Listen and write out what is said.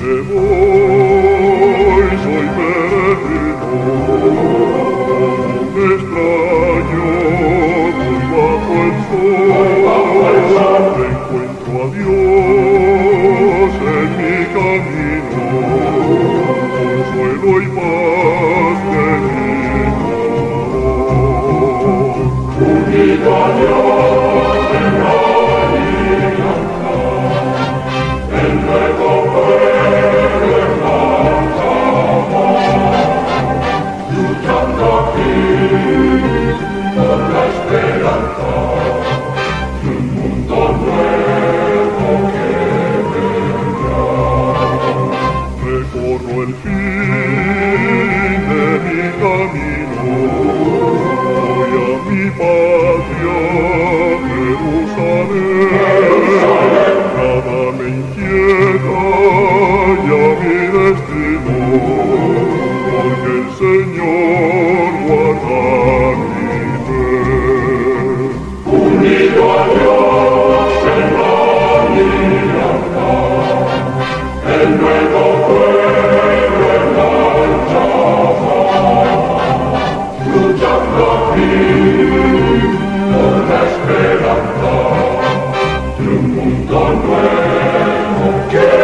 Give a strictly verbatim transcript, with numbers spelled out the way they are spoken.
me voy, soy peregrino, un extraño, voy bajo el sol, encuentro a Dios en mi camino, consuelo y paz tengo. Unido a Dios en la alianza, el nuevo pueblo en marcha, luchando aquí por la esperanza de un mundo nuevo que vendrá. Recorro el fin de mi camino, voy a mi patria, Jerusalén. Nada me inquieta ya mi destino, porque el Señor guarda mi fe. Unido a Dios en la alianza, el nuevo pueblo en marcha va, luchando aquí por la esperanza de un mundo nuevo que